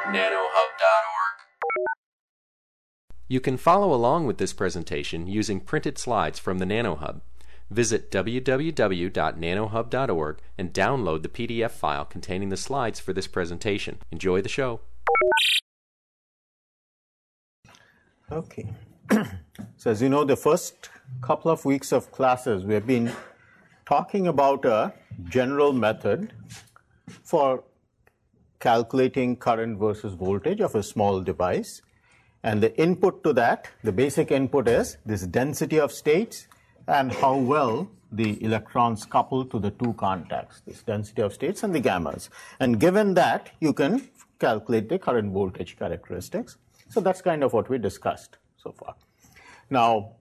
You can follow along with this presentation using printed slides from the NanoHub. Visit www.nanohub.org and download the PDF file containing the slides for this presentation. Enjoy the show. Okay. So as you know, the first couple of weeks of classes, we have been talking about a general method for calculating current versus voltage of a small device. And the input to that, the basic input is this density of states and how well the electrons couple to the two contacts, this density of states and the gammas. And given that, you can calculate the current voltage characteristics. So that's kind of what we discussed so far. Now,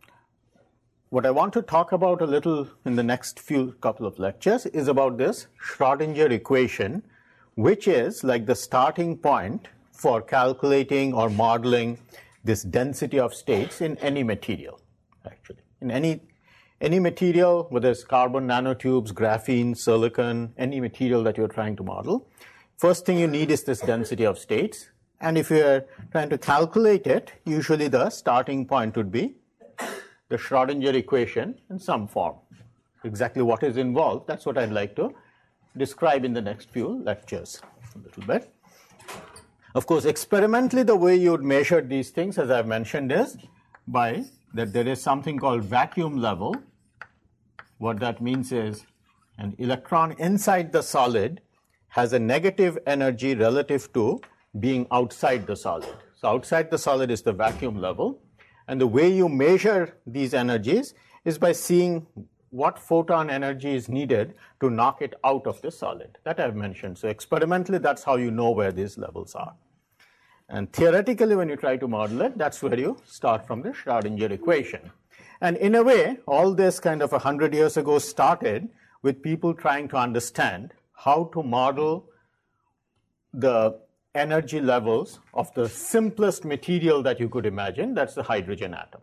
what I want to talk about a little in the next couple of lectures is about this Schrodinger equation, which is like the starting point for calculating or modeling this density of states in any material, actually. In any material, whether it's carbon nanotubes, graphene, silicon, any material that you're trying to model, first thing you need is this density of states. And if you're trying to calculate it, usually the starting point would be the Schrodinger equation in some form. Exactly what is involved, that's what I'd like to describe in the next few lectures a little bit. Of course, experimentally, the way you would measure these things, as I've mentioned, is by that there is something called vacuum level. What that means is an electron inside the solid has a negative energy relative to being outside the solid. So outside the solid is the vacuum level. And the way you measure these energies is by seeing what photon energy is needed to knock it out of the solid. That I've mentioned. So experimentally, that's how you know where these levels are. And theoretically, when you try to model it, that's where you start from the Schrodinger equation. And in a way, all this kind of 100 years ago started with people trying to understand how to model the energy levels of the simplest material that you could imagine, that's the hydrogen atom.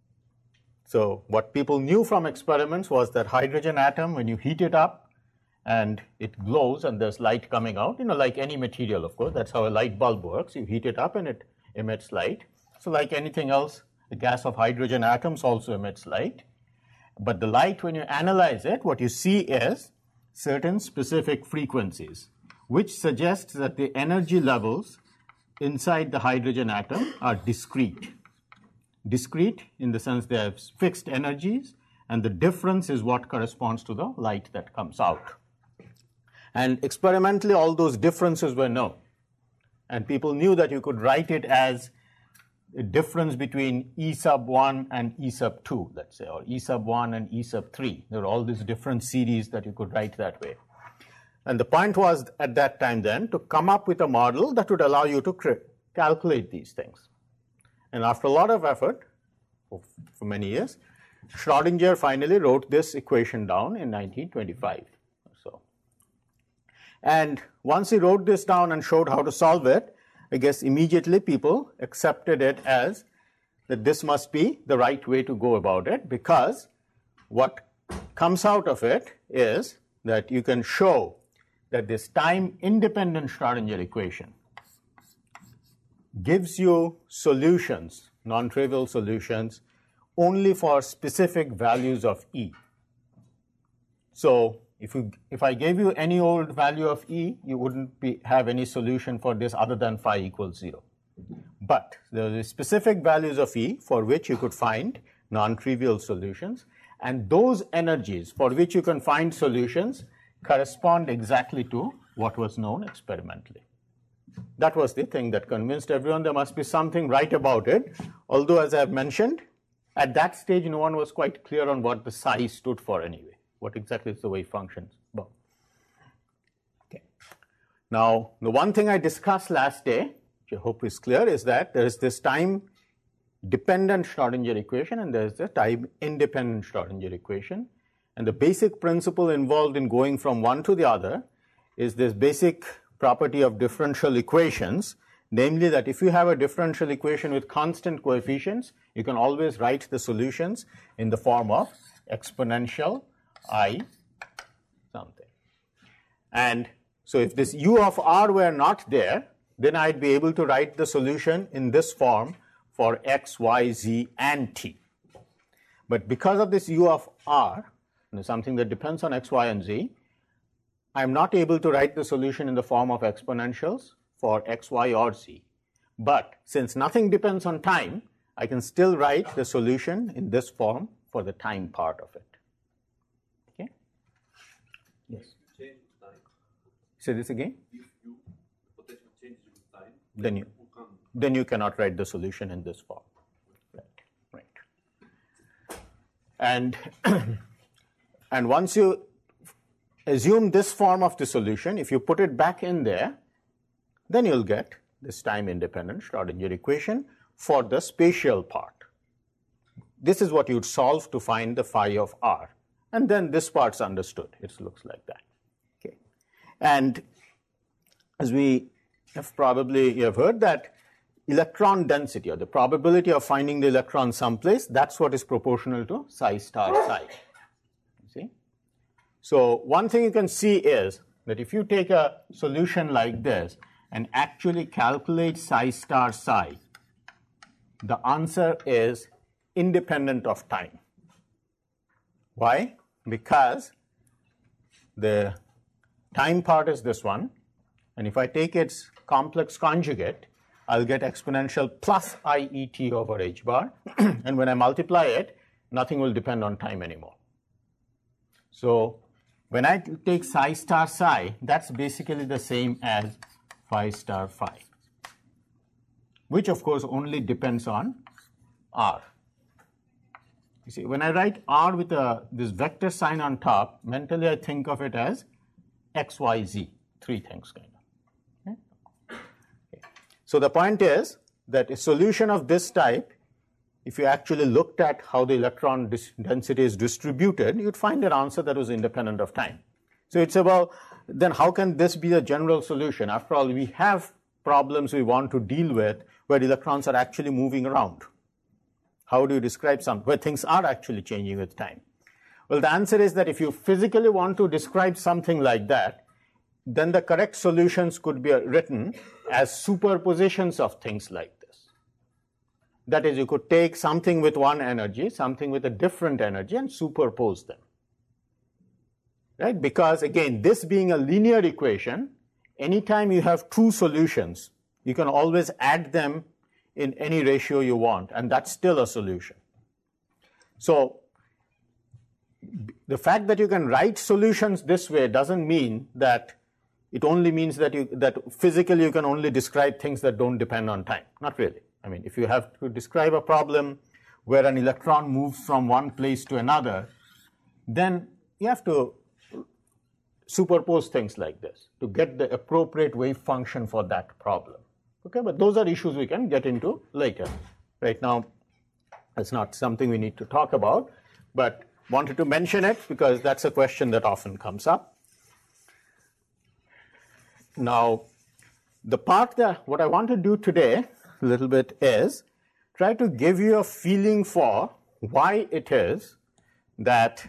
So what people knew from experiments was that hydrogen atom, when you heat it up and it glows and there's light coming out, like any material, of course, that's how a light bulb works. You heat it up and it emits light. So like anything else, the gas of hydrogen atoms also emits light. But the light, when you analyze it, what you see is certain specific frequencies, which suggests that the energy levels inside the hydrogen atom are discrete. Discrete in the sense they have fixed energies, and the difference is what corresponds to the light that comes out. And experimentally, all those differences were known. And people knew that you could write it as a difference between E sub 1 and E sub 2, let's say, or E sub 1 and E sub 3. There are all these different series that you could write that way. And the point was at that time then to come up with a model that would allow you to calculate these things. And after a lot of effort, for many years, Schrodinger finally wrote this equation down in 1925 or so. And once he wrote this down and showed how to solve it, I guess immediately people accepted it as that this must be the right way to go about it, because what comes out of it is that you can show that this time-independent Schrodinger equation gives you solutions, non-trivial solutions, only for specific values of E. So if I gave you any old value of E, you wouldn't have any solution for this other than phi equals 0. But there are specific values of E for which you could find non-trivial solutions, and those energies for which you can find solutions correspond exactly to what was known experimentally. That was the thing that convinced everyone there must be something right about it, although, as I have mentioned, at that stage no one was quite clear on what the psi stood for anyway, what exactly is the wave functions. Well, okay. Now, the one thing I discussed last day, which I hope is clear, is that there is this time-dependent Schrodinger equation and there is the time-independent Schrodinger equation. And the basic principle involved in going from one to the other is this basic property of differential equations, namely that if you have a differential equation with constant coefficients, you can always write the solutions in the form of exponential I something. And so if this u of r were not there, then I'd be able to write the solution in this form for x, y, z, and t. But because of this u of r, something that depends on x, y, and z, I'm not able to write the solution in the form of exponentials for x, y, or z. But since nothing depends on time, I can still write the solution in this form for the time part of it. Okay? Yes. Change time. Say this again. If you potential changes with time, Then you cannot write the solution in this form. Right. And and once you assume this form of the solution, if you put it back in there, then you'll get this time-independent Schrodinger equation for the spatial part. This is what you'd solve to find the phi of r. And then this part's understood. It looks like that. Okay. And as we have probably you have heard that electron density, or the probability of finding the electron someplace, that's what is proportional to psi star psi. You see? So one thing you can see is that if you take a solution like this and actually calculate psi star psi, the answer is independent of time. Why? Because the time part is this one, and if I take its complex conjugate, I'll get exponential plus IET over h bar, and when I multiply it, nothing will depend on time anymore. So when I take psi star psi, that's basically the same as phi star phi, which of course only depends on r. You see, when I write r with this vector sign on top, mentally I think of it as x, y, z, three things kind of. Okay. So the point is that a solution of this type, if you actually looked at how the electron density is distributed, you'd find an answer that was independent of time. So it's about, then how can this be a general solution? After all, we have problems we want to deal with where electrons are actually moving around. How do you describe something where things are actually changing with time? Well, the answer is that if you physically want to describe something like that, then the correct solutions could be written as superpositions of things like this. That is, you could take something with one energy, something with a different energy, and superpose them. Right? Because again, this being a linear equation, anytime you have two solutions, you can always add them in any ratio you want, and that's still a solution. So the fact that you can write solutions this way doesn't mean that it only means that physically you can only describe things that don't depend on time. Not really. I mean, if you have to describe a problem where an electron moves from one place to another, then you have to superpose things like this to get the appropriate wave function for that problem. Okay, but those are issues we can get into later. Right now, it's not something we need to talk about, but wanted to mention it because that's a question that often comes up. Now, the part that what I want to do today a little bit is try to give you a feeling for why it is that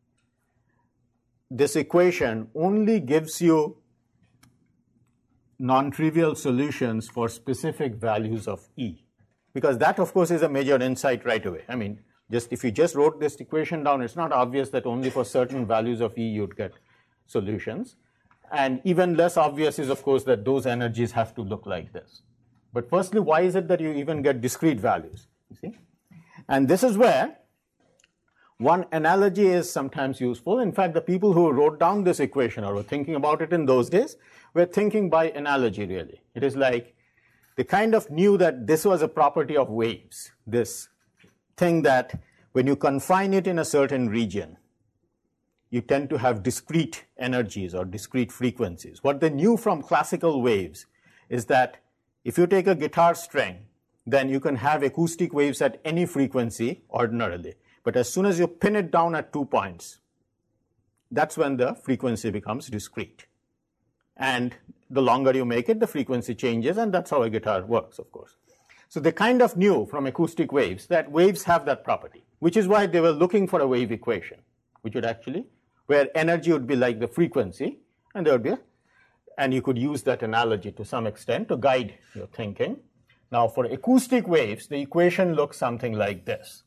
this equation only gives you non-trivial solutions for specific values of E. Because that, of course, is a major insight right away. I mean, if you just wrote this equation down, it's not obvious that only for certain values of E you'd get solutions. And even less obvious is, of course, that those energies have to look like this. But firstly, why is it that you even get discrete values? You see? And this is where one analogy is sometimes useful. In fact, the people who wrote down this equation or were thinking about it in those days were thinking by analogy, really. It is like they kind of knew that this was a property of waves, this thing that when you confine it in a certain region, you tend to have discrete energies or discrete frequencies. What they knew from classical waves is that if you take a guitar string, then you can have acoustic waves at any frequency ordinarily. But as soon as you pin it down at 2 points, that's when the frequency becomes discrete. And the longer you make it, the frequency changes, and that's how a guitar works, of course. So they kind of knew from acoustic waves that waves have that property, which is why they were looking for a wave equation, which would actually, where energy would be like the frequency, and there would be And you could use that analogy to some extent to guide your thinking. Now, for acoustic waves, the equation looks something like this.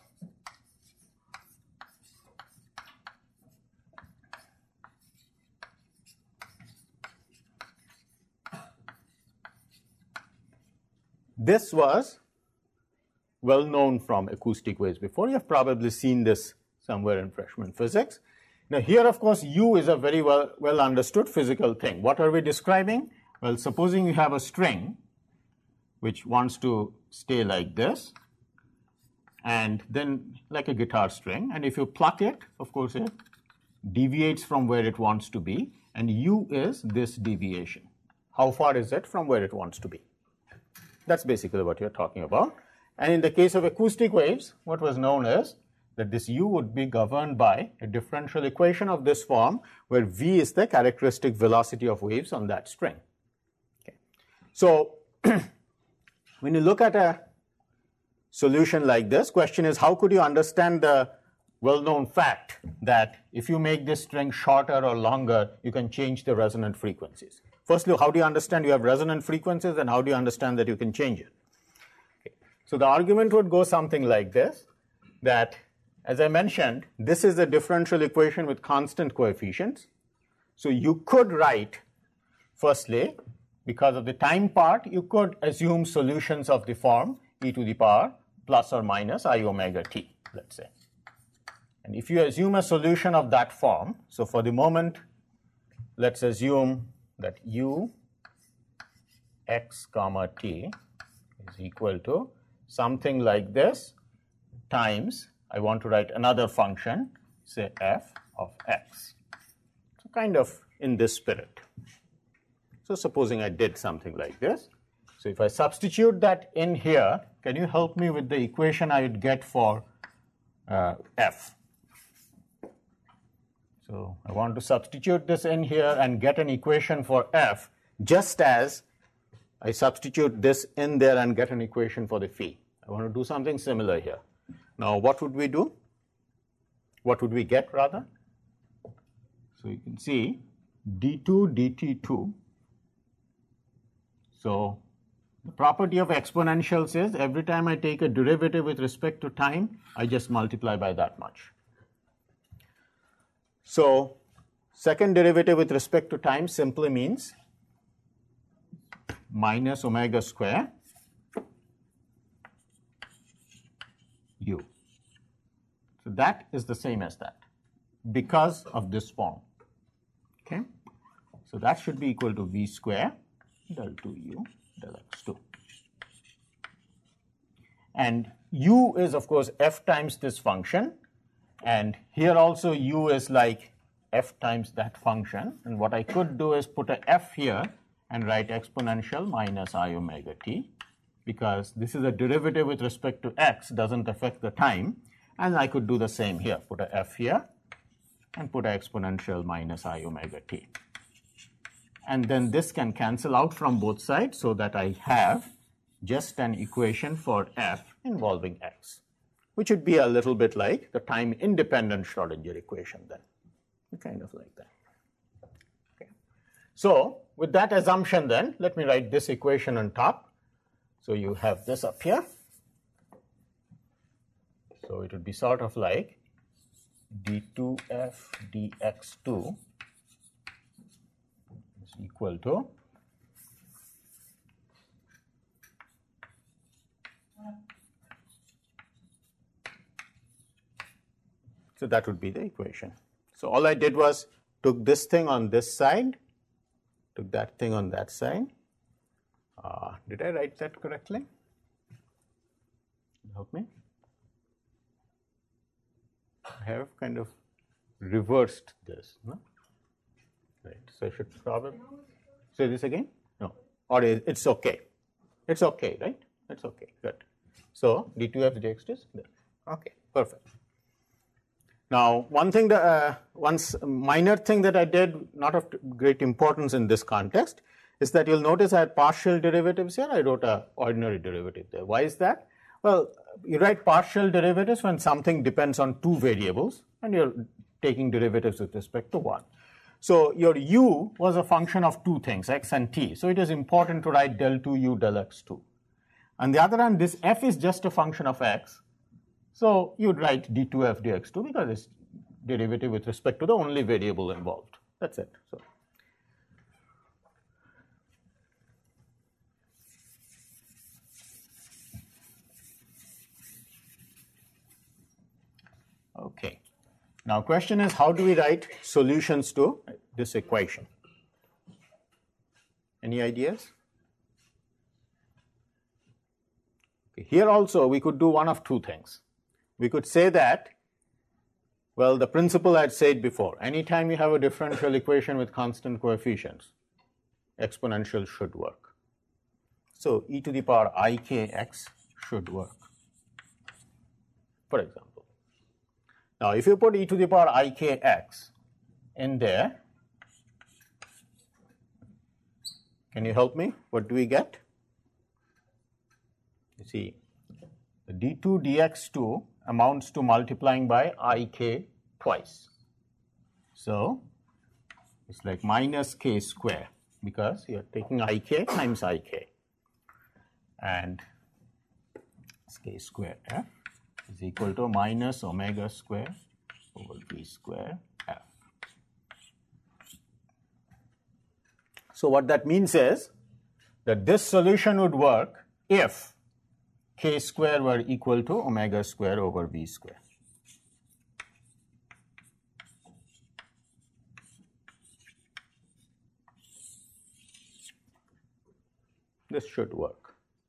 This was well known from acoustic waves before. You have probably seen this somewhere in freshman physics. Now here, of course, U is a very well understood physical thing. What are we describing? Well, supposing you have a string which wants to stay like this, and then like a guitar string, and if you pluck it, of course, it deviates from where it wants to be, and U is this deviation. How far is it from where it wants to be? That's basically what you're talking about. And in the case of acoustic waves, what was known is that this U would be governed by a differential equation of this form, where V is the characteristic velocity of waves on that string. Okay. So when you look at a solution like this, question is, how could you understand the well-known fact that if you make this string shorter or longer, you can change the resonant frequencies? Firstly, how do you understand you have resonant frequencies, and how do you understand that you can change it? Okay. So the argument would go something like this, that as I mentioned, this is a differential equation with constant coefficients. So you could write, firstly, because of the time part, you could assume solutions of the form e to the power plus or minus I omega t, let's say. And if you assume a solution of that form, so for the moment, let's assume that u x comma t is equal to something like this times, I want to write another function, say f of x. So kind of in this spirit. So supposing I did something like this. So if I substitute that in here, can you help me with the equation I would get for f? So I want to substitute this in here and get an equation for f, just as I substitute this in there and get an equation for the phi. I want to do something similar here. Now, what would we do? What would we get, rather? So you can see d2 dt2. So the property of exponentials is every time I take a derivative with respect to time, I just multiply by that much. So second derivative with respect to time simply means minus omega square u. So that is the same as that because of this form. Okay, so that should be equal to v square del 2u del x2. And u is, of course, f times this function, and here also u is like f times that function. And what I could do is put a f here and write exponential minus I omega t, because this is a derivative with respect to x, doesn't affect the time. And I could do the same here, put a f here and put a exponential minus I omega t. And then this can cancel out from both sides, so that I have just an equation for f involving x, which would be a little bit like the time-independent Schrodinger equation then, kind of like that. Okay. So with that assumption then, let me write this equation on top. So you have this up here. So it would be sort of like d2f dx2 is equal to so that would be the equation. So all I did was took this thing on this side, took that thing on that side. Did I write that correctly? Help me. I have kind of reversed this, no? Right. So I should probably say this again. No, or it's okay. It's okay, right? It's okay. Good. So d2f dx is there. Okay. Perfect. Now, one minor thing that I did, not of great importance in this context, is that you'll notice I had partial derivatives here. I wrote an ordinary derivative there. Why is that? Well, you write partial derivatives when something depends on two variables and you're taking derivatives with respect to one. So your u was a function of two things, x and t. So it is important to write del 2u del x2. On the other hand, this f is just a function of x. So you'd write d2f dx2 because it's derivative with respect to the only variable involved. That's it. So. Okay. Now question is, how do we write solutions to this equation? Any ideas? Okay. Here also we could do one of two things. We could say that, well, the principle I had said before, anytime you have a differential equation with constant coefficients, exponential should work. So e to the power ikx should work, for example. Now, if you put e to the power ikx in there, can you help me? What do we get? You see, the d2 dx2 amounts to multiplying by ik twice. So, it's like minus k square because you are taking ik times ik. And k square f is equal to minus omega square over b square f. So what that means is that this solution would work if k square were equal to omega square over b square. This should work.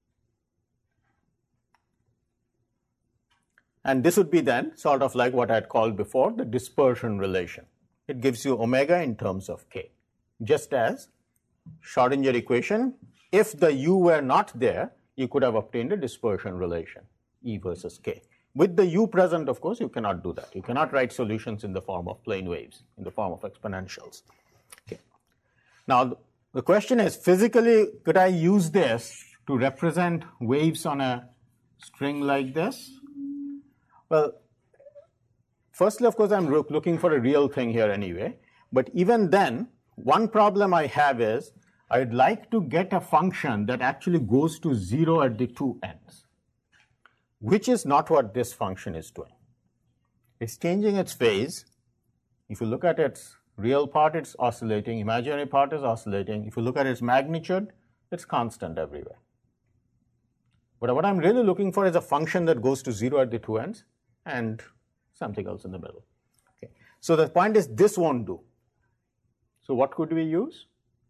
And this would be then sort of like what I had called before the dispersion relation. It gives you omega in terms of k. Just as Schrodinger equation, if the u were not there, you could have obtained a dispersion relation, E versus k. With the u present, of course, you cannot do that. You cannot write solutions in the form of plane waves, in the form of exponentials. Okay. Now, the question is, physically, could I use this to represent waves on a string like this? Well, firstly, of course, I'm looking for a real thing here anyway. But even then, one problem I have is I'd like to get a function that actually goes to 0 at the two ends, which is not what this function is doing. It's changing its phase. If you look at its real part, it's oscillating. Imaginary part is oscillating. If you look at its magnitude, it's constant everywhere. But what I'm really looking for is a function that goes to 0 at the two ends and something else in the middle. Okay. So the point is, this won't do. So what could we use?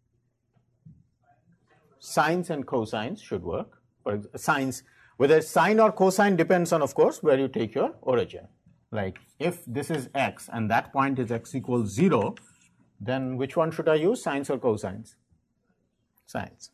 Sines and cosines should work. For example, sines, whether it's sine or cosine depends on, of course, where you take your origin. Like if this is x and that point is x equals 0, then which one should I use, sines or cosines? Sines.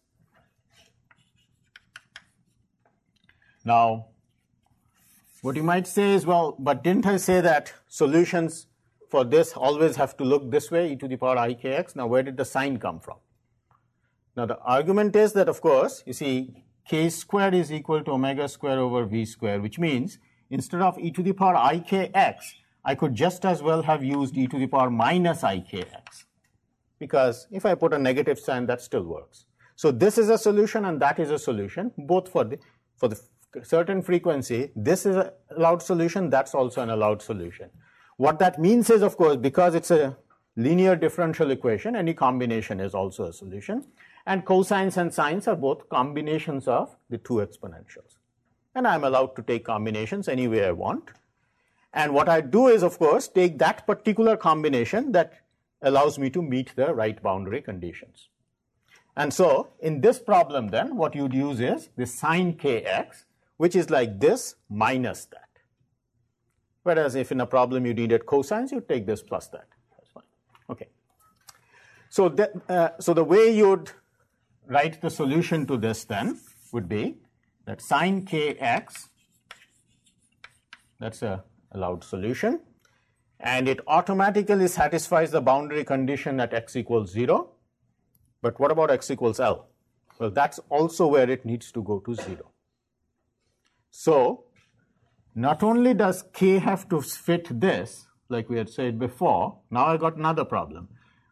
Now, what you might say is, well, but didn't I say that solutions for this always have to look this way, e to the power ikx? Now, where did the sign come from? Now, the argument is that, of course, you see, k squared is equal to omega square over v square, which means instead of e to the power ikx, I could just as well have used e to the power minus ikx, because if I put a negative sign, that still works. So this is a solution and that is a solution, both for the certain frequency. This is an allowed solution, that's also an allowed solution. What that means is, of course, because it's a linear differential equation, any combination is also a solution. And cosines and sines are both combinations of the two exponentials. And I'm allowed to take combinations any way I want. And what I do is, of course, take that particular combination that allows me to meet the right boundary conditions. And so, in this problem then, what you'd use is the sine kx, which is like this minus that. Whereas if in a problem you needed cosines, you take this plus that. That's fine. Okay. So, so the way you'd write the solution to this then would be that sine kx, that's a allowed solution, and it automatically satisfies the boundary condition at x equals 0. But what about x equals L? Well, that's also where it needs to go to 0. So, not only does k have to fit this, like we had said before, now I got another problem.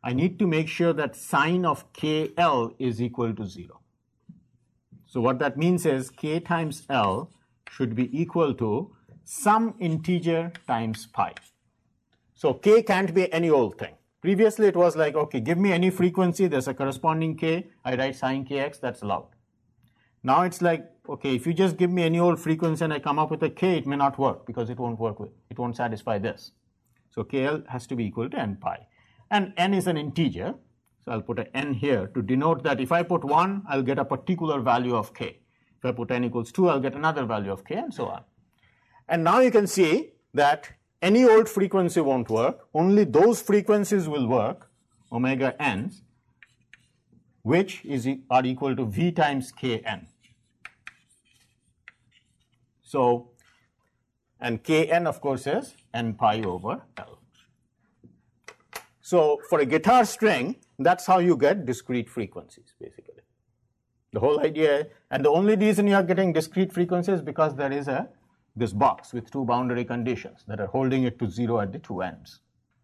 I need to make sure that sine of KL is equal to 0. So what that means is K times L should be equal to some integer times pi. So K can't be any old thing. Previously it was like, okay, give me any frequency, there's a corresponding K, I write sine Kx, that's allowed. Now it's like, okay, if you just give me any old frequency and I come up with a K, it may not work because it won't satisfy this. So KL has to be equal to n pi. And n is an integer, so I'll put an n here to denote that if I put 1, I'll get a particular value of K. If I put n equals 2, I'll get another value of K, and so on. And now you can see that any old frequency won't work. Only those frequencies will work, omega n's, which are equal to V times Kn. So, and Kn, of course, is n pi over L. So, for a guitar string, that's how you get discrete frequencies, basically. The whole idea, and the only reason you are getting discrete frequencies is because there is this box with two boundary conditions that are holding it to 0 at the two ends.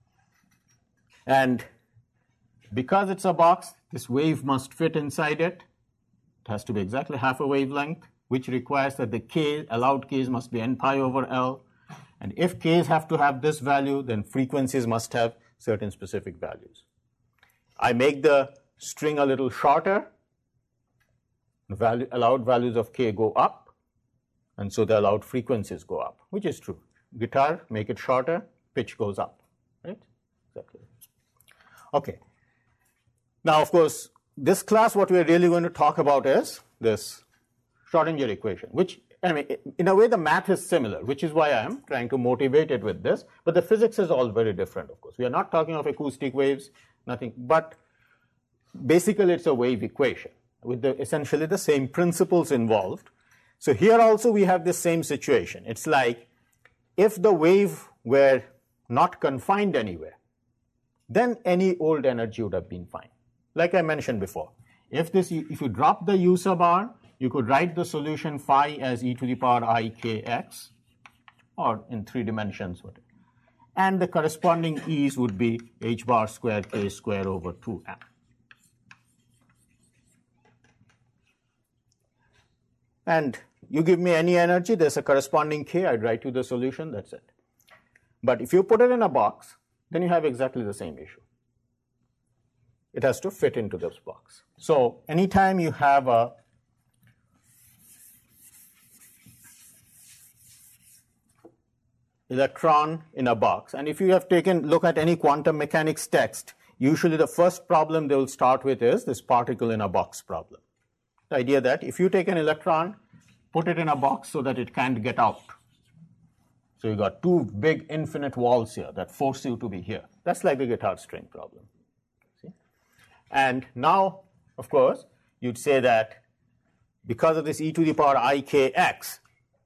And because it's a box, this wave must fit inside it. It has to be exactly half a wavelength, which requires that the allowed k's must be n pi over L. And if k's have to have this value, then frequencies must have certain specific values. I make the string a little shorter. The allowed values of k go up, and so the allowed frequencies go up, which is true. Guitar, make it shorter, pitch goes up, right? Exactly. Okay. Now, of course, this class, what we're really going to talk about is this Schrodinger equation, which, I mean, in a way, the math is similar, which is why I am trying to motivate it with this. But the physics is all very different, of course. We are not talking of acoustic waves, nothing. But basically, it's a wave equation with essentially the same principles involved. So here also we have the same situation. It's like if the wave were not confined anywhere, then any old energy would have been fine. Like I mentioned before, if you drop the u sub r, you could write the solution phi as e to the power I kx, or in 3 dimensions, whatever. And the corresponding e's would be h bar square k square over 2m. And you give me any energy, there's a corresponding k, I'd write you the solution, that's it. But if you put it in a box, then you have exactly the same issue. It has to fit into this box. So anytime you have a electron in a box, and if you have look at any quantum mechanics text, usually the first problem they will start with is this particle in a box problem. The idea that if you take an electron, put it in a box so that it can't get out. So you got two big infinite walls here that force you to be here. That's like the guitar string problem. See? And now, of course, you'd say that because of this e to the power I kx,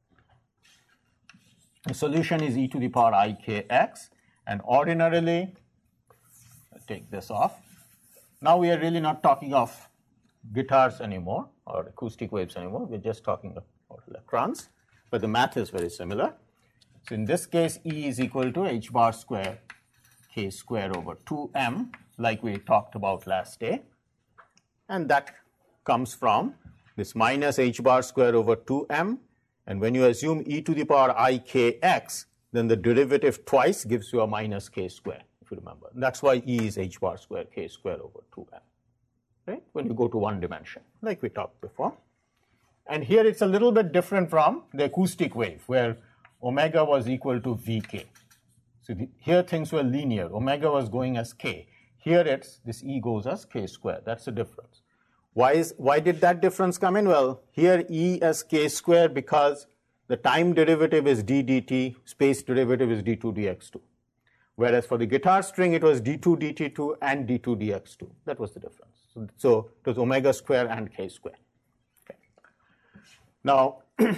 the solution is e to the power I kx, and ordinarily, I'll take this off. Now we are really not talking of guitars anymore, or acoustic waves anymore. We're just talking about electrons, but the math is very similar. So in this case, E is equal to h bar square k square over 2m, like we talked about last day. And that comes from this minus h bar square over 2m. And when you assume e to the power I kx, then the derivative twice gives you a minus k square, if you remember. And that's why E is h bar square k square over 2m. Right? When you go to one dimension, like we talked before. And here it's a little bit different from the acoustic wave, where omega was equal to Vk. So here things were linear. Omega was going as k. Here it's this E goes as k square. That's the difference. Why did that difference come in? Well, here E as k square because the time derivative is d dt, space derivative is d2 dx2. Whereas for the guitar string, it was d2 dt2 and d2 dx2. That was the difference. So it was omega square and k square. Okay. Now,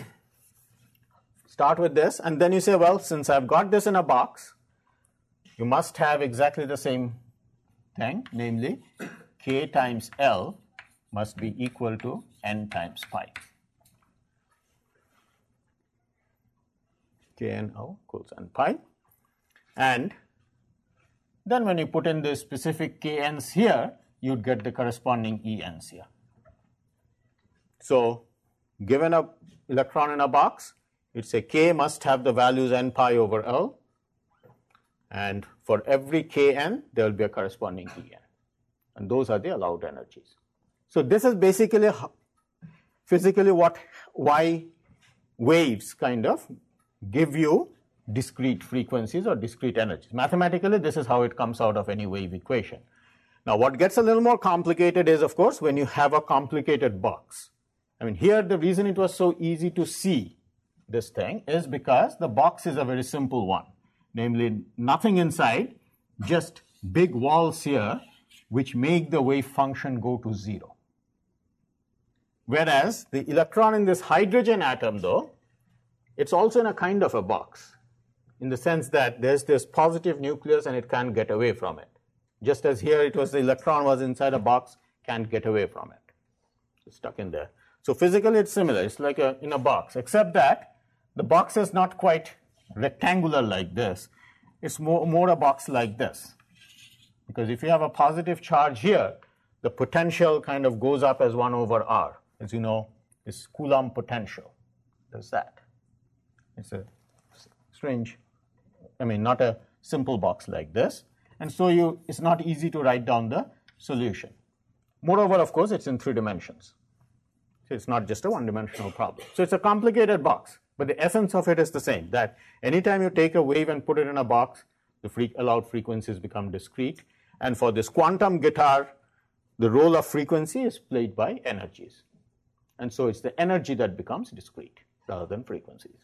start with this, and then you say, well, since I've got this in a box, you must have exactly the same thing, namely k times L must be equal to n times pi. K and L equals n pi. And Then when you put in the specific kNs here, you'd get the corresponding ENs here. So given a electron in a box, it's a K must have the values n pi over L, and for every Kn, there will be a corresponding En. And those are the allowed energies. So this is basically physically why waves kind of give you discrete frequencies or discrete energies. Mathematically, this is how it comes out of any wave equation. Now, what gets a little more complicated is, of course, when you have a complicated box. I mean, here the reason it was so easy to see this thing is because the box is a very simple one. Namely, nothing inside, just big walls here, which make the wave function go to 0. Whereas the electron in this hydrogen atom, though, it's also in a kind of a box, in the sense that there's this positive nucleus and it can't get away from it. Just as here it was the electron was inside a box, can't get away from it. It's stuck in there. So physically it's similar. It's like in a box, except that the box is not quite rectangular like this. It's more a box like this. Because if you have a positive charge here, the potential kind of goes up as 1 over r. As you know, this Coulomb potential does that. It's a strange, I mean, not a simple box like this. And so it's not easy to write down the solution. Moreover, of course, it's in 3 dimensions. So it's not just a one-dimensional problem. So it's a complicated box, but the essence of it is the same, that anytime you take a wave and put it in a box, the allowed frequencies become discrete. And for this quantum guitar, the role of frequency is played by energies. And so it's the energy that becomes discrete rather than frequencies.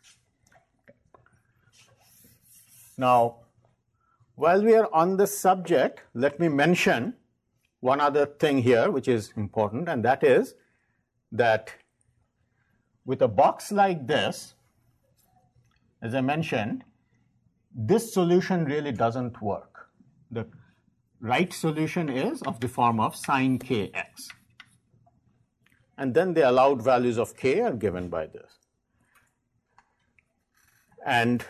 Now, while we are on this subject, let me mention one other thing here which is important, and that is that with a box like this, as I mentioned, this solution really doesn't work. The right solution is of the form of sine kx. And then the allowed values of k are given by this. And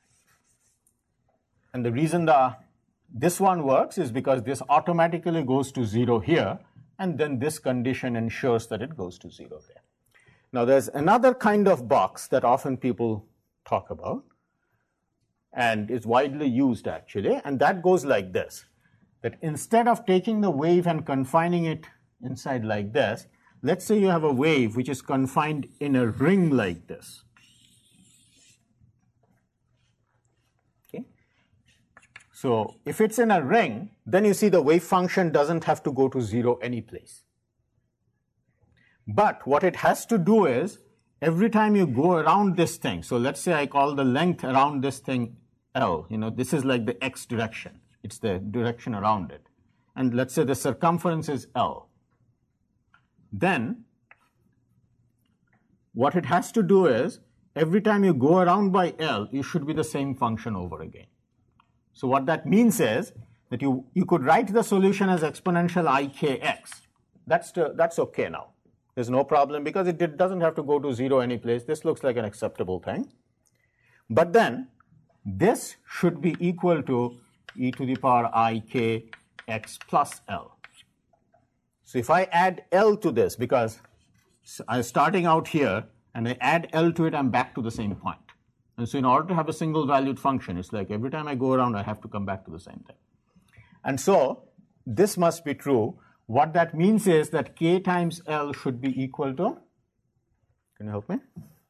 the reason this one works is because this automatically goes to 0 here, and then this condition ensures that it goes to 0 there. Now, there's another kind of box that often people talk about, and is widely used actually, and that goes like this, that instead of taking the wave and confining it inside like this, let's say you have a wave which is confined in a ring like this. Okay. So if it's in a ring, then you see the wave function doesn't have to go to 0 any place. But what it has to do is, every time you go around this thing, so let's say I call the length around this thing L, this is like the x direction. It's the direction around it. And let's say the circumference is L. Then what it has to do is, every time you go around by L, you should be the same function over again. So what that means is that you could write the solution as exponential ikx. That's okay now. There's no problem because it doesn't have to go to 0 any place. This looks like an acceptable thing. But then this should be equal to e to the power I k x plus L. So if I add L to this, because I'm starting out here and I add L to it, I'm back to the same point. And so in order to have a single valued function, it's like every time I go around, I have to come back to the same thing. And so this must be true. What that means is that k times L should be equal to, can you help me?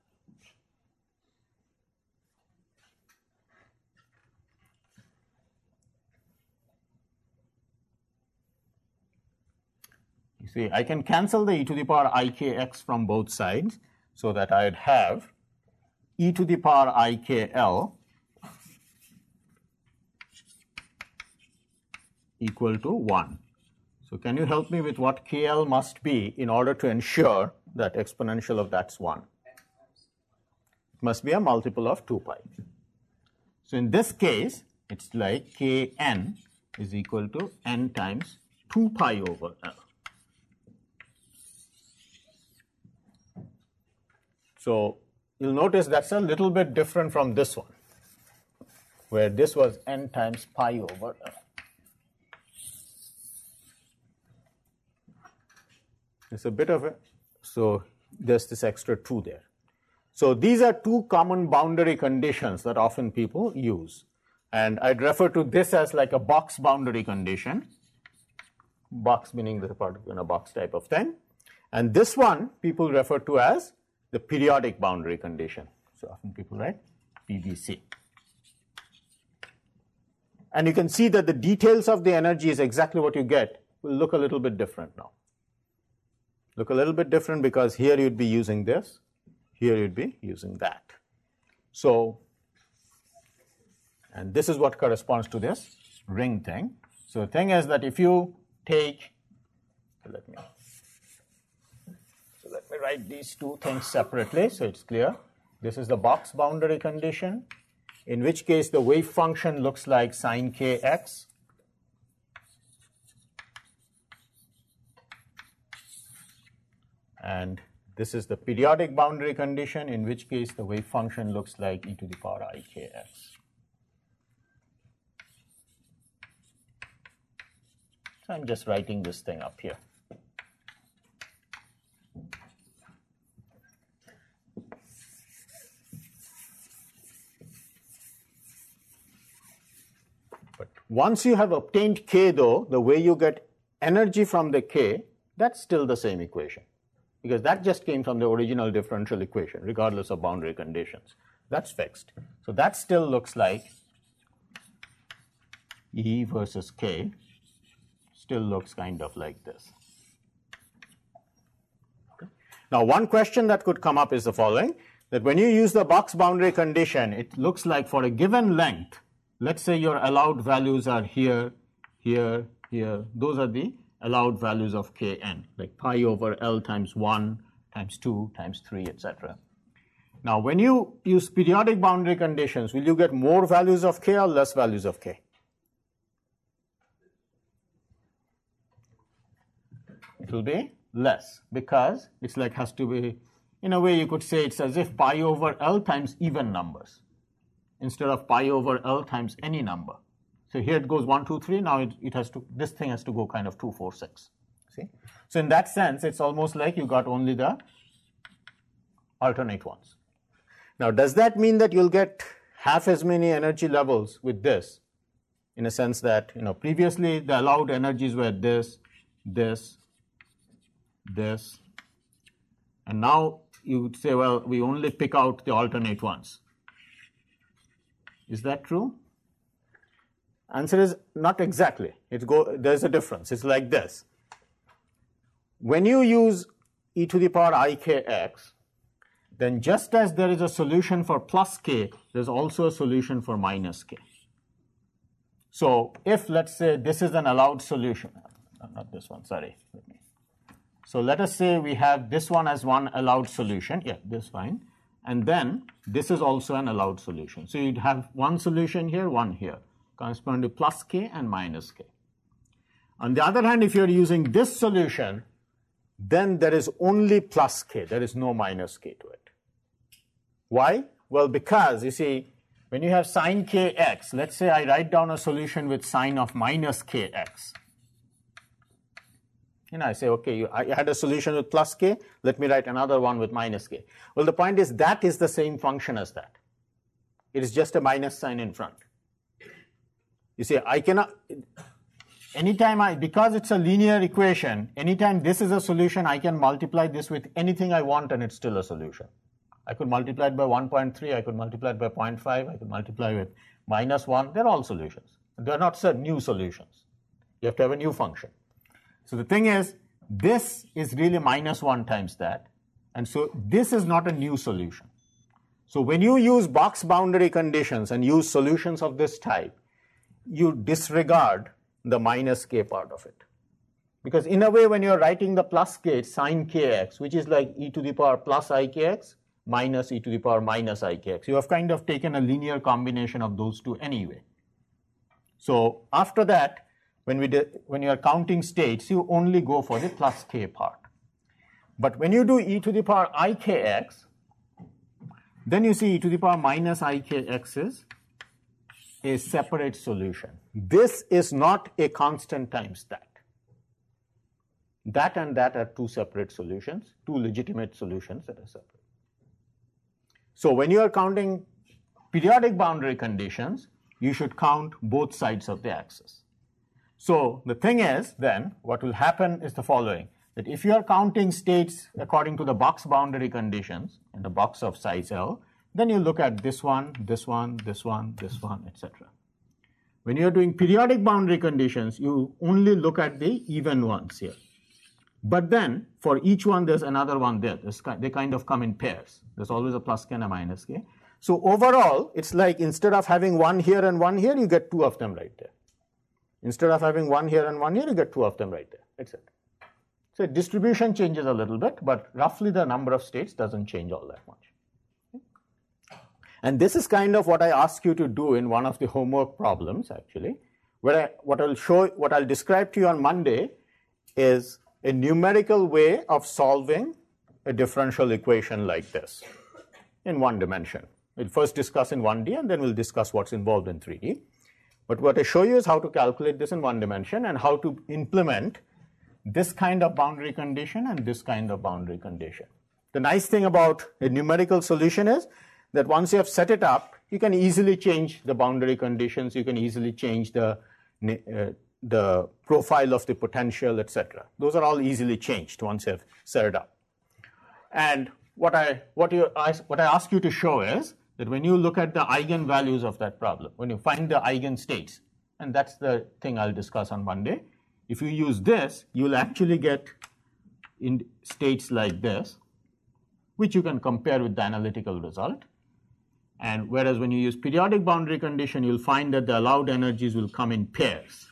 You see, I can cancel the e to the power ikx from both sides, so that I'd have e to the power ikl equal to 1. So can you help me with what kl must be in order to ensure that exponential of that's 1? It must be a multiple of 2 pi. So in this case, it's like kn is equal to n times 2 pi over L. So you'll notice that's a little bit different from this one, where this was n times pi over L. It's a bit of a, so there's this extra 2 there. So these are two common boundary conditions that often people use. And I'd refer to this as like a box boundary condition. Box meaning the particle in a box type of thing. And this one people refer to as the periodic boundary condition. So often people write PBC. And you can see that the details of the energy is exactly what you get will look a little bit different now. Look a little bit different because here you'd be using this, here you'd be using that. So, and this is what corresponds to this ring thing. So the thing is that if you take, let me write these two things separately so it's clear. This is the box boundary condition, in which case the wave function looks like sine kx. And this is the periodic boundary condition, in which case the wave function looks like e to the power I kx. So I'm just writing this thing up here. But once you have obtained k, though, the way you get energy from the k, that's still the same equation, because that just came from the original differential equation, regardless of boundary conditions. That's fixed. So that still looks like E versus K, still looks kind of like this. Okay. Now, one question that could come up is the following, that when you use the box boundary condition, it looks like for a given length, let's say your allowed values are here, here, here, those are the allowed values of Kn, like pi over L times 1, times 2, times 3, etc. Now, when you use periodic boundary conditions, will you get more values of K or less values of K? It will be less, because it's like has to be, in a way you could say it's as if pi over L times even numbers, instead of pi over L times any number. So here it goes 1, 2, 3. Now it has to, this thing has to go kind of 2, 4, 6. See? So in that sense, it's almost like you got only the alternate ones. Now, does that mean that you'll get half as many energy levels with this? In a sense that, previously the allowed energies were this, this, this, and now you would say, well, we only pick out the alternate ones. Is that true? Answer is not exactly. There's a difference. It's like this. When you use e to the power ikx, then just as there is a solution for plus k, there's also a solution for minus k. So if, let's say, this is an allowed solution, not this one, sorry. So let us say we have this one as one allowed solution. Yeah, this fine. And then this is also an allowed solution. So you'd have one solution here, one here, corresponding to plus k and minus k. On the other hand, if you're using this solution, then there is only plus k. There is no minus k to it. Why? Well, because, you see, when you have sine kx, let's say I write down a solution with sine of minus kx. I say, okay, I had a solution with plus k, let me write another one with minus k. Well, the point is that is the same function as that. It is just a minus sign in front. You see, I cannot, anytime because it's a linear equation, anytime this is a solution, I can multiply this with anything I want and it's still a solution. I could multiply it by 1.3, I could multiply it by 0.5, I could multiply with minus 1. They're all solutions. They're not new solutions. You have to have a new function. So the thing is, this is really minus 1 times that. And so this is not a new solution. So when you use box boundary conditions and use solutions of this type, you disregard the minus k part of it. Because in a way, when you're writing the plus k, it's sine kx, which is like e to the power plus ikx minus e to the power minus ikx. You have kind of taken a linear combination of those two anyway. So after that, when you are counting states, you only go for the plus k part. But when you do e to the power ikx, then you see e to the power minus ikx is a separate solution. This is not a constant times that. That and that are two separate solutions, two legitimate solutions that are separate. So when you are counting periodic boundary conditions, you should count both sides of the axis. So the thing is then, what will happen is the following, that if you are counting states according to the box boundary conditions in the box of size L, then you look at this one, this one, this one, this one, etc. When you are doing periodic boundary conditions, you only look at the even ones here. But then, for each one, there's another one there. They kind of come in pairs. There's always a plus k and a minus k. So overall, it's like instead of having one here and one here, you get two of them right there. Instead of having one here and one here, you get two of them right there, etc. So distribution changes a little bit, but roughly the number of states doesn't change all that much. And this is kind of what I ask you to do in one of the homework problems, actually, where what I'll describe to you on Monday is a numerical way of solving a differential equation like this in one dimension. We'll first discuss in 1D, and then we'll discuss what's involved in 3D. But what I show you is how to calculate this in one dimension and how to implement this kind of boundary condition and this kind of boundary condition. The nice thing about a numerical solution is that once you have set it up, you can easily change the boundary conditions, you can easily change the profile of the potential, etc. Those are all easily changed once you have set it up. And what I ask you to show is that when you look at the eigenvalues of that problem, when you find the eigenstates, and that's the thing I'll discuss on Monday, if you use this, you'll actually get in states like this, which you can compare with the analytical result. And whereas when you use periodic boundary condition, you'll find that the allowed energies will come in pairs.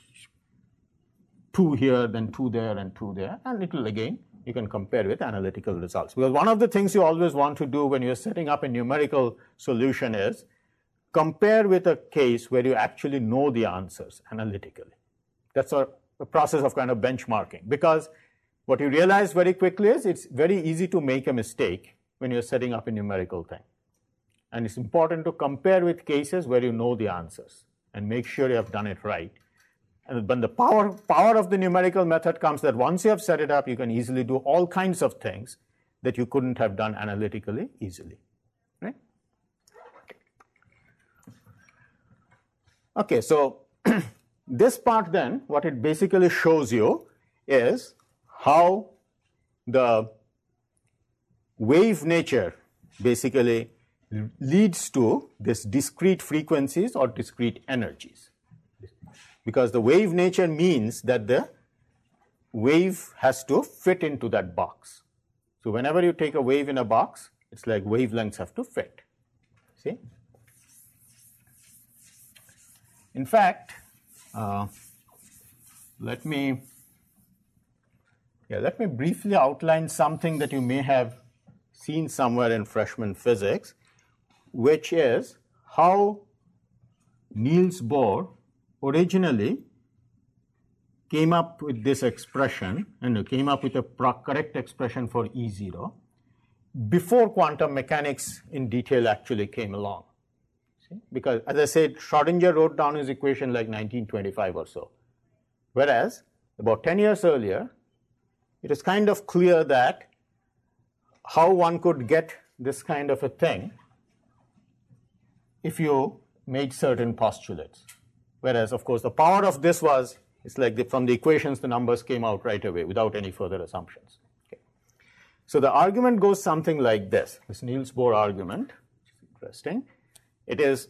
2 here, then 2 there, and 2 there, and it will again, you can compare with analytical results. Because one of the things you always want to do when you're setting up a numerical solution is compare with a case where you actually know the answers analytically. That's a process of kind of benchmarking. Because what you realize very quickly is it's very easy to make a mistake when you're setting up a numerical thing. And it's important to compare with cases where you know the answers and make sure you have done it right. And when the power of the numerical method comes that once you have set it up, you can easily do all kinds of things that you couldn't have done analytically easily. Right? Okay, so this part then, what it basically shows you is how the wave nature basically leads to this discrete frequencies or discrete energies. Because the wave nature means that the wave has to fit into that box. So whenever you take a wave in a box, it's like wavelengths have to fit. See? In fact, let me briefly outline something that you may have seen somewhere in freshman physics, which is how Niels Bohr originally came up with this expression and came up with a correct expression for E0 before quantum mechanics in detail actually came along. See? Because as I said, Schrodinger wrote down his equation like 1925 or so. Whereas about 10 years earlier, it is kind of clear that how one could get this kind of a thing if you made certain postulates. Whereas, of course, the power of this was, it's like from the equations, the numbers came out right away without any further assumptions. Okay. So the argument goes something like this Niels Bohr argument, which is interesting. It is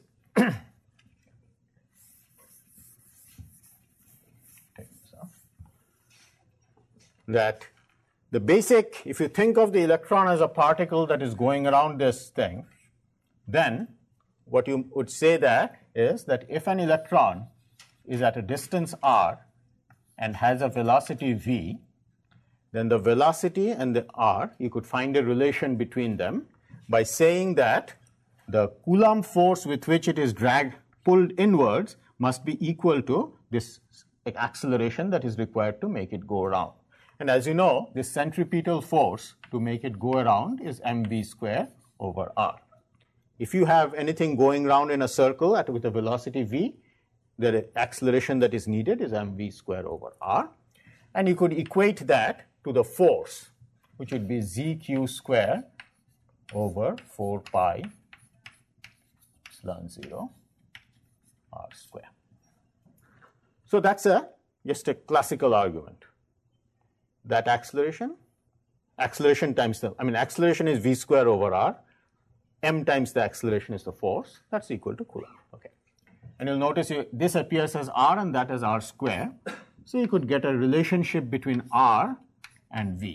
that the basic, if you think of the electron as a particle that is going around this thing, then what you would say that is that if an electron is at a distance r and has a velocity v, then the velocity and the r, you could find a relation between them by saying that the Coulomb force with which it is pulled inwards must be equal to this acceleration that is required to make it go around. And as you know, this centripetal force to make it go around is mv square over r. if you have anything going around in a circle with a velocity v, the acceleration that is needed is mv square over r. And you could equate that to the force, which would be zq square over 4 pi epsilon 0 r square. So that's just a classical argument. That acceleration times acceleration is v square over r, m times the acceleration is the force, that's equal to Coulomb. Okay. And you'll notice this appears as r and that as r square. So you could get a relationship between r and v.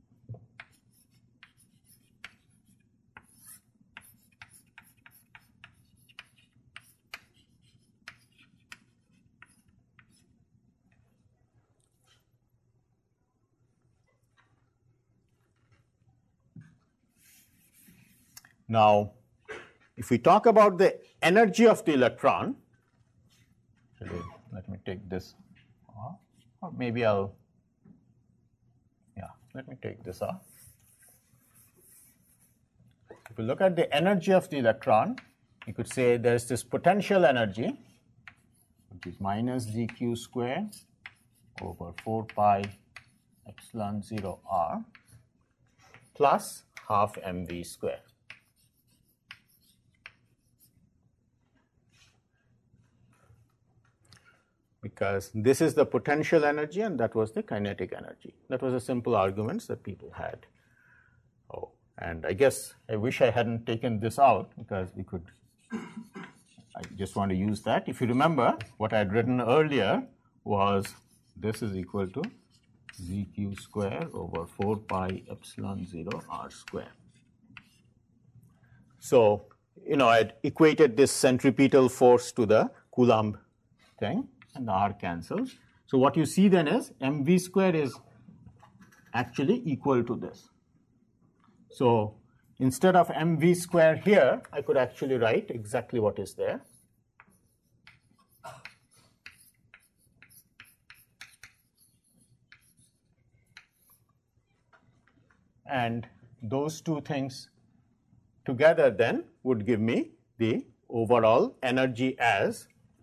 Now, if we talk about the energy of the electron, let me take this off, or maybe let me take this off. If we look at the energy of the electron, you could say there's this potential energy, which is minus zq square over 4 pi epsilon 0 r plus half mv square. Because this is the potential energy and that was the kinetic energy. That was a simple arguments that people had. Oh, and I guess I wish I hadn't taken this out because I just want to use that. If you remember, what I had written earlier was this is equal to zq square over 4 pi epsilon 0 r square. So, I had equated this centripetal force to the Coulomb thing. And the r cancels. So what you see then is mv square is actually equal to this. So instead of mv square here, I could actually write exactly what is there. And those two things together then would give me the overall energy as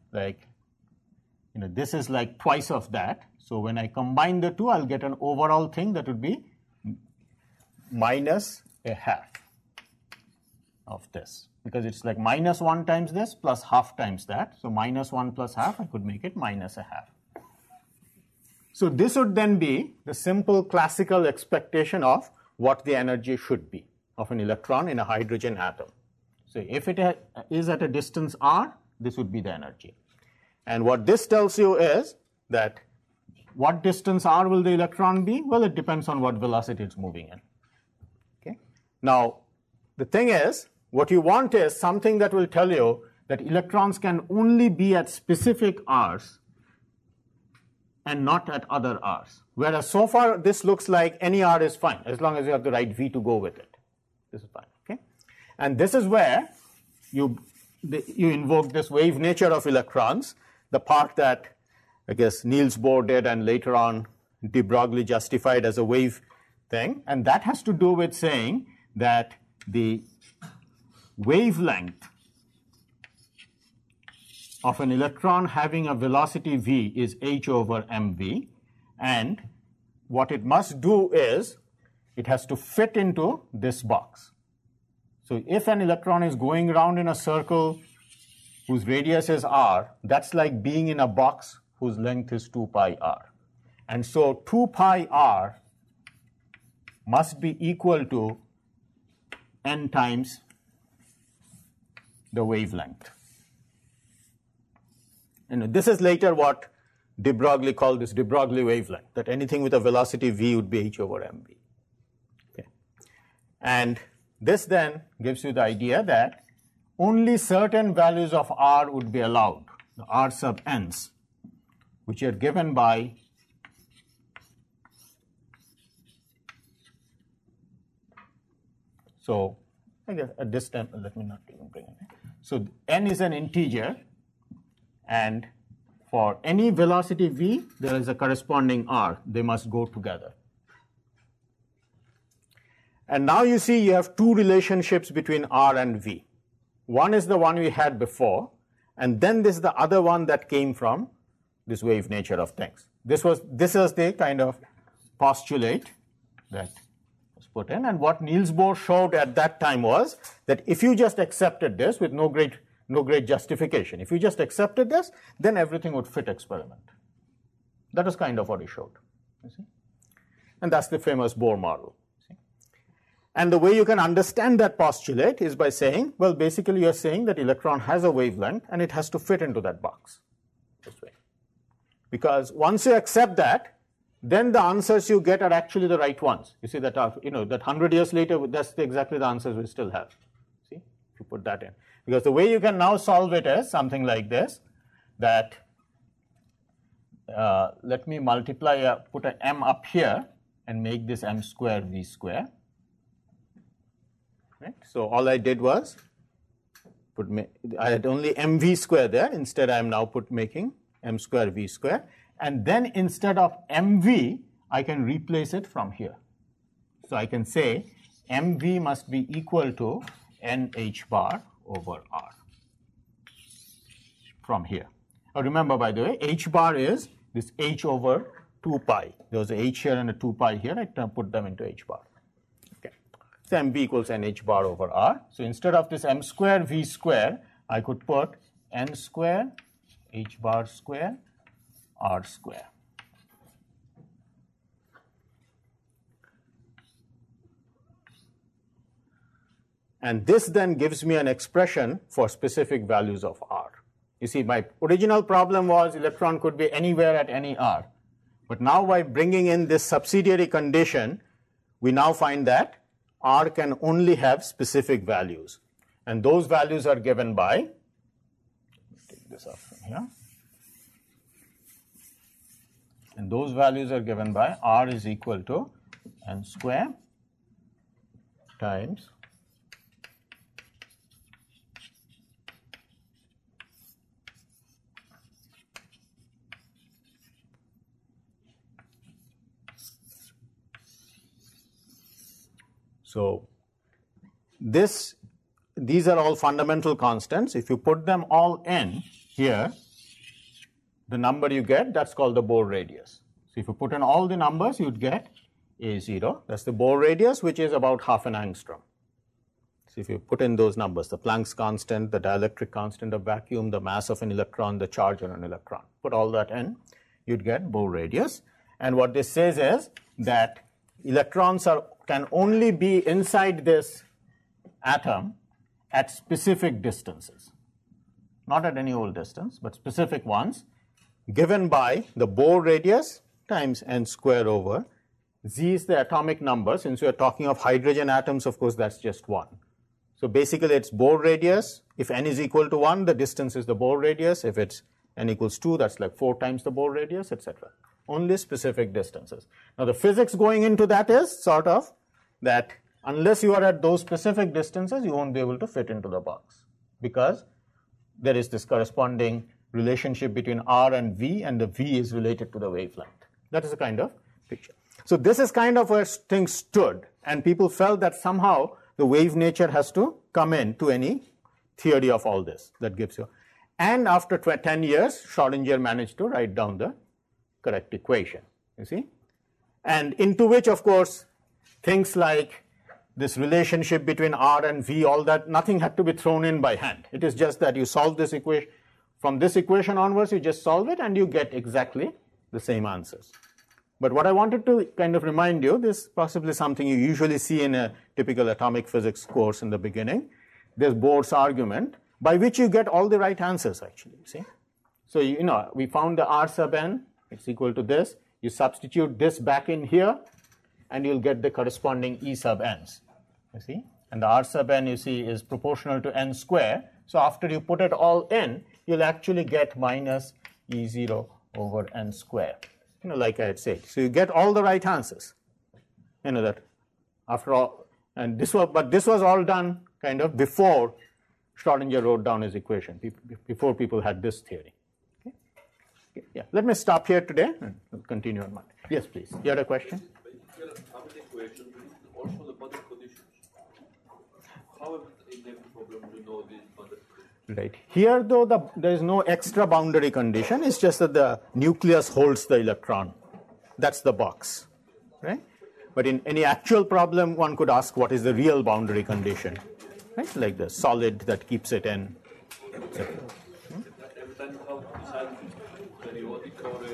this is like twice of that. So when I combine the two, I'll get an overall thing that would be minus a half of this. Because it's like minus 1 times this plus half times that. So minus 1 plus half, I could make it minus a half. So this would then be the simple classical expectation of what the energy should be of an electron in a hydrogen atom. So if it is at a distance r, this would be the energy. And what this tells you is that what distance r will the electron be? Well, it depends on what velocity it's moving in. Okay. Now, the thing is, what you want is something that will tell you that electrons can only be at specific r's and not at other r's. Whereas so far, this looks like any r is fine, as long as you have the right v to go with it. This is fine. Okay. And this is where you invoke this wave nature of electrons. The part that, I guess, Niels Bohr did and later on de Broglie justified as a wave thing. And that has to do with saying that the wavelength of an electron having a velocity v is h over mv. And what it must do is it has to fit into this box. So if an electron is going around in a circle whose radius is r, that's like being in a box whose length is 2 pi r. And so 2 pi r must be equal to n times the wavelength. And this is later what de Broglie called this de Broglie wavelength, that anything with a velocity v would be h over mv. Okay. And this then gives you the idea that only certain values of r would be allowed, the r sub n's, which are given by so I guess at this time, let me not even bring it. So n is an integer, and for any velocity v, there is a corresponding r. They must go together. And now you see you have two relationships between r and v. One is the one we had before, and then this is the other one that came from this wave nature of things. This was the kind of postulate that was put in, and what Niels Bohr showed at that time was that if you just accepted this with no great justification, if you just accepted this, then everything would fit experiment. That is kind of what he showed, you see? And that's the famous Bohr model. See? And the way you can understand that postulate is by saying, well, basically you're saying that electron has a wavelength and it has to fit into that box this way. Because once you accept that, then the answers you get are actually the right ones. You see that, that 100 years later, that's exactly the answers we still have. See, if you put that in. Because the way you can now solve it is something like this, that let me multiply, put an m up here and make this m square v square. Right? So all I did was I had only mv square there. Instead, I am now making m square v square. And then instead of mv, I can replace it from here. So I can say mv must be equal to nh bar over r from here. Now remember, by the way, h bar is this h over 2 pi. There was a h here and a 2 pi here. I put them into h bar. Okay. So mv equals nh bar over r. So instead of this m square v square, I could put n square h bar square r square. And this then gives me an expression for specific values of r. You see, my original problem was electron could be anywhere at any r. But now by bringing in this subsidiary condition, we now find that r can only have specific values. And those values are given by, take this up from here. And those values are given by r is equal to n square times so these are all fundamental constants. If you put them all in here, the number you get, that's called the Bohr radius. So if you put in all the numbers, you'd get A0. That's the Bohr radius, which is about half an angstrom. So if you put in those numbers, the Planck's constant, the dielectric constant of vacuum, the mass of an electron, the charge on an electron, put all that in, you'd get Bohr radius. And what this says is that electrons can only be inside this atom at specific distances. Not at any old distance, but specific ones, given by the Bohr radius times n square over. Z is the atomic number. Since we are talking of hydrogen atoms, of course, that's just 1. So basically, it's Bohr radius. If n is equal to 1, the distance is the Bohr radius. If it's n equals 2, that's like 4 times the Bohr radius, etc. Only specific distances. Now, the physics going into that is sort of that unless you are at those specific distances, you won't be able to fit into the box, because there is this corresponding relationship between r and v, and the v is related to the wavelength. That is a kind of picture. So this is kind of where things stood, and people felt that somehow the wave nature has to come in to any theory of all this that gives you. And after 10 years, Schrodinger managed to write down the correct equation, you see, and into which, of course, things like this relationship between r and v, all that, nothing had to be thrown in by hand. It is just that you solve this equation. From this equation onwards, you just solve it and you get exactly the same answers. But what I wanted to kind of remind you, this is possibly something you usually see in a typical atomic physics course in the beginning. There's Bohr's argument, by which you get all the right answers, actually, see. So, we found the r sub n, it's equal to this. You substitute this back in here, and you'll get the corresponding E sub n's, you see. And the r sub n, you see, is proportional to n square. So after you put it all in, you'll actually get minus E0 over n square, like I had said. So you get all the right answers, that after all. And this was all done kind of before Schrodinger wrote down his equation, before people had this theory. Okay? Yeah. Let me stop here today and we'll continue on Monday. Yes, please. You had a question? But atomic equation, also the boundary conditions. However, in every problem, you know this Right. Here, though, there is no extra boundary condition. It's just that the nucleus holds the electron. That's the box. Right? But in any actual problem, one could ask what is the real boundary condition. Right? Like the solid that keeps it in. Every time you have decided periodic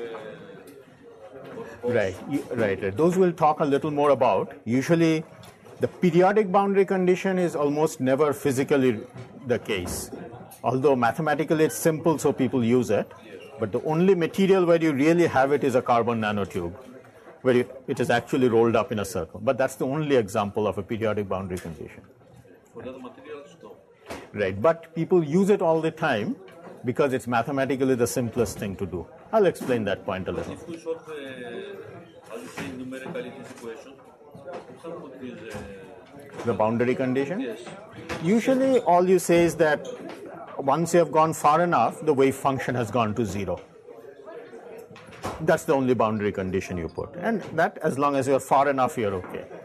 or Right. Those we'll talk a little more about. Usually, the periodic boundary condition is almost never physically the case. Although mathematically it's simple, so people use it. But the only material where you really have it is a carbon nanotube, where it is actually rolled up in a circle. But that's the only example of a periodic boundary condition. for other materials, no. Right. But people use it all the time because it's mathematically the simplest thing to do. I'll explain that point a little. If we solve, how you say, numerically this equation, what is The boundary condition? yes. Usually all you say is that once you have gone far enough, the wave function has gone to 0. That's the only boundary condition you put. And that, as long as you're far enough, you're okay.